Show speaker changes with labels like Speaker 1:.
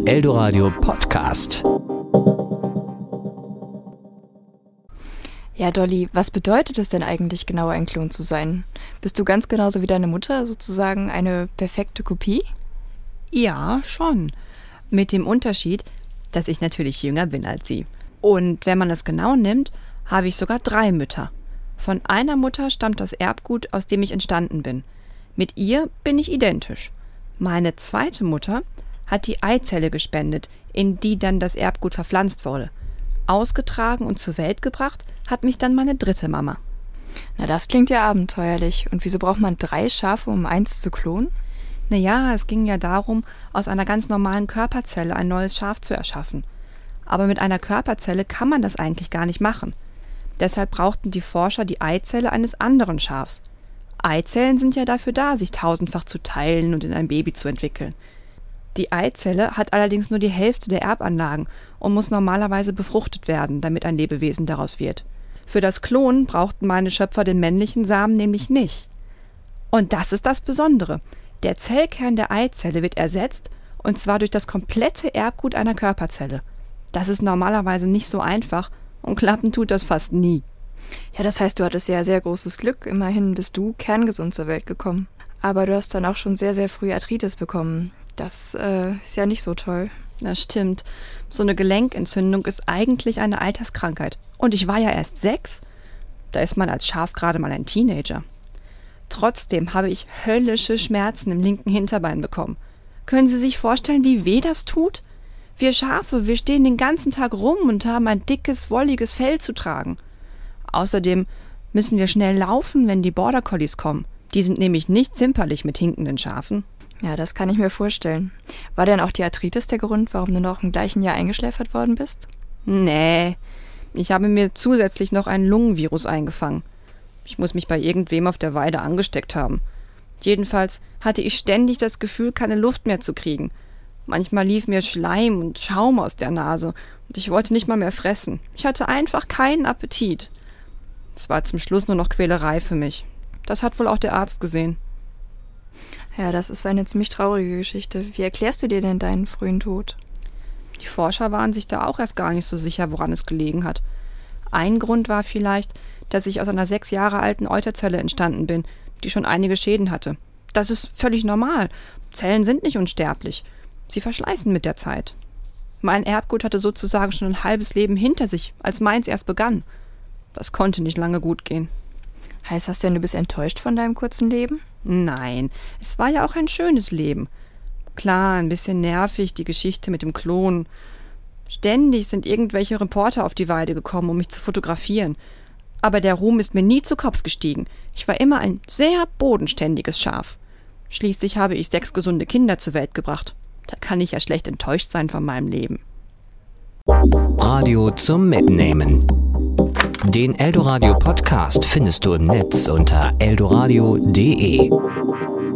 Speaker 1: Eldoradio Podcast.
Speaker 2: Ja, Dolly, was bedeutet es denn eigentlich genau, ein Klon zu sein? Bist du ganz genauso wie deine Mutter, sozusagen eine perfekte Kopie?
Speaker 3: Ja, schon. Mit dem Unterschied, dass ich natürlich jünger bin als sie. Und wenn man es genau nimmt, habe ich sogar 3 Mütter. Von einer Mutter stammt das Erbgut, aus dem ich entstanden bin. Mit ihr bin ich identisch. Meine zweite Mutter hat die Eizelle gespendet, in die dann das Erbgut verpflanzt wurde. Ausgetragen und zur Welt gebracht hat mich dann meine dritte Mama.
Speaker 2: Na, das klingt ja abenteuerlich. Und wieso braucht man 3 Schafe, um eins zu klonen?
Speaker 3: Naja, es ging ja darum, aus einer ganz normalen Körperzelle ein neues Schaf zu erschaffen. Aber mit einer Körperzelle kann man das eigentlich gar nicht machen. Deshalb brauchten die Forscher die Eizelle eines anderen Schafs. Eizellen sind ja dafür da, sich tausendfach zu teilen und in ein Baby zu entwickeln. Die Eizelle hat allerdings nur die Hälfte der Erbanlagen und muss normalerweise befruchtet werden, damit ein Lebewesen daraus wird. Für das Klonen brauchten meine Schöpfer den männlichen Samen nämlich nicht. Und das ist das Besondere. Der Zellkern der Eizelle wird ersetzt, und zwar durch das komplette Erbgut einer Körperzelle. Das ist normalerweise nicht so einfach und klappen tut das fast nie.
Speaker 2: Ja, das heißt, du hattest ja sehr großes Glück. Immerhin bist du kerngesund zur Welt gekommen. Aber du hast dann auch schon sehr, sehr früh Arthritis bekommen. Das ist ja nicht so toll.
Speaker 3: Das stimmt. So eine Gelenkentzündung ist eigentlich eine Alterskrankheit. Und ich war ja erst 6. Da ist man als Schaf gerade mal ein Teenager. Trotzdem habe ich höllische Schmerzen im linken Hinterbein bekommen. Können Sie sich vorstellen, wie weh das tut? Wir Schafe, wir stehen den ganzen Tag rum und haben ein dickes, wolliges Fell zu tragen. Außerdem müssen wir schnell laufen, wenn die Border Collies kommen. Die sind nämlich nicht zimperlich mit hinkenden Schafen.
Speaker 2: Ja, das kann ich mir vorstellen. War denn auch die Arthritis der Grund, warum du noch im gleichen Jahr eingeschläfert worden bist?
Speaker 3: Nee, ich habe mir zusätzlich noch ein Lungenvirus eingefangen. Ich muss mich bei irgendwem auf der Weide angesteckt haben. Jedenfalls hatte ich ständig das Gefühl, keine Luft mehr zu kriegen. Manchmal lief mir Schleim und Schaum aus der Nase und ich wollte nicht mal mehr fressen. Ich hatte einfach keinen Appetit. Es war zum Schluss nur noch Quälerei für mich. Das hat wohl auch der Arzt gesehen.
Speaker 2: Ja, das ist eine ziemlich traurige Geschichte. Wie erklärst du dir denn deinen frühen Tod?
Speaker 3: Die Forscher waren sich da auch erst gar nicht so sicher, woran es gelegen hat. Ein Grund war vielleicht, dass ich aus einer 6 Jahre alten Euterzelle entstanden bin, die schon einige Schäden hatte. Das ist völlig normal. Zellen sind nicht unsterblich. Sie verschleißen mit der Zeit. Mein Erbgut hatte sozusagen schon ein halbes Leben hinter sich, als meins erst begann. Das konnte nicht lange gut gehen.
Speaker 2: Heißt das denn, du bist enttäuscht von deinem kurzen Leben?
Speaker 3: Nein, es war ja auch ein schönes Leben. Klar, ein bisschen nervig, die Geschichte mit dem Klon. Ständig sind irgendwelche Reporter auf die Weide gekommen, um mich zu fotografieren. Aber der Ruhm ist mir nie zu Kopf gestiegen. Ich war immer ein sehr bodenständiges Schaf. Schließlich habe ich 6 gesunde Kinder zur Welt gebracht. Da kann ich ja schlecht enttäuscht sein von meinem Leben.
Speaker 1: Radio zum Mitnehmen. Den Eldoradio Podcast findest du im Netz unter eldoradio.de.